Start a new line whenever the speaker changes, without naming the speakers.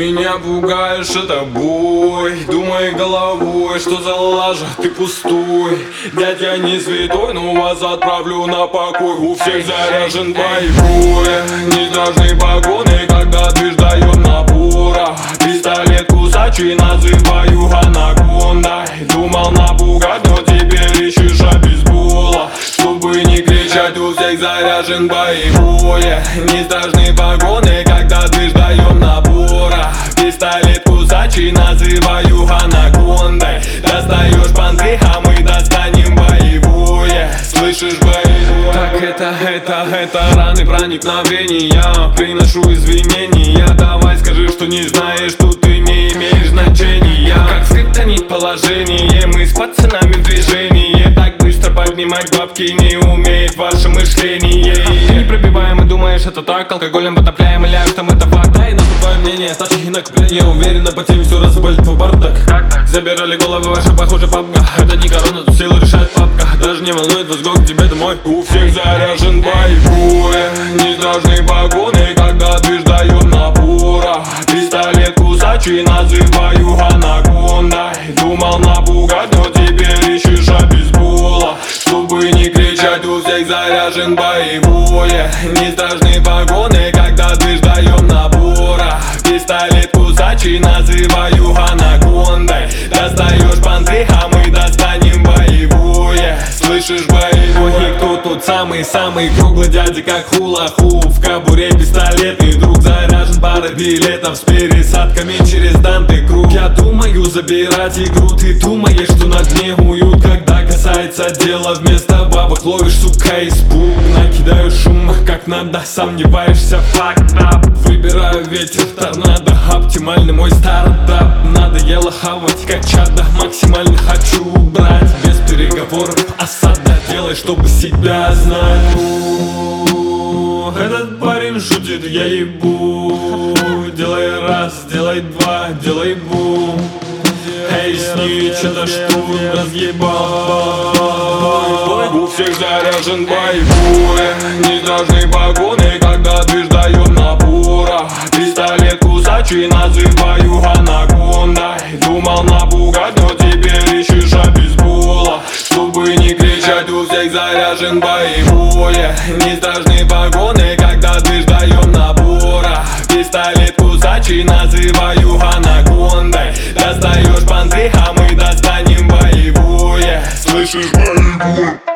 меня пугаешь, это бой. Думай головой, что за лажа, ты пустой. Дядь, я не святой, но вас отправлю на покой. У всех заряжен боевой. Нестрашные погоны, когда ты ждаем набора. Пистолет кусачий называю анакондой. Думал напугать, но теперь ищешь обезбола. Чтобы не кричать, у всех заряжен боевой. Нестрашные погоны, когда ты ждаем набора. Пистолет кусачий называю анакондой. Достаешь понты, а мы достанем боевое. Слышишь, боевое? Так это раны проникновения. Приношу извинения. Давай скажи, что не знаешь, тут ты не имеешь значения. Как скриптонит положение, мы с пацанами в движении. Так быстро поднимать бабки не умеет ваше мышление. Непробиваемый, думаешь, это так? Алкоголем потопляем, ляешь, там это факт. Да и наступает мнение, старших и накопление. Уверенно по теме все развалит в бардак. Забирали головы ваши, похоже, папка. Это не корона, тут силу решает папка. Даже не волнует вас год к тебе домой. У всех заряжен боевой. Нестрашные погоны, когда ты ждаем набора. Пистолет кусачий называю анакондой. Думал напугать, но теперь ищешь обезбола. Чтобы не кричать, у всех заряжен боевое. Нестрашные погоны, когда ты ждаем набора. Пистолет кусачий называю анакондой. Достаешь понты, а мы достанем боевое. Слышишь, боевой? И кто тот самый круглый дядя, как хула-ху? В кобуре пистолетный друг, заряжен пара билетов с пересадками через Данте круг. Я думаю забирать игру, ты думаешь, что на дне уют. Когда касается дела, вместо бабок ловишь, сука, испуг. Накидаю шум, как надо, сомневаешься, факт-ап. Выбираю ветер, торнадо, оптимальный мой стартап. Надоело хавать, как чадо, максимально хочу убрать. Без переговоров, осада, делай, чтобы себя знать. Этот парень шутит, я ебу. Делай раз, делай два, делай бум. Эй, снич, это что разъебал. У всех заряжен боевой. Нестрашные погоны, когда ты ждаем набора. Пистолет кусачий называю анакондой. Думал напугать, но теперь ищешь обезбола. Чтобы не кричать, у всех заряжен боевой. Нестрашные погоны, когда ты ждаем набора. Пистолет кусачий называю анакондой. Достаешь понты, а мы достанем боевое. Слышишь, боевой?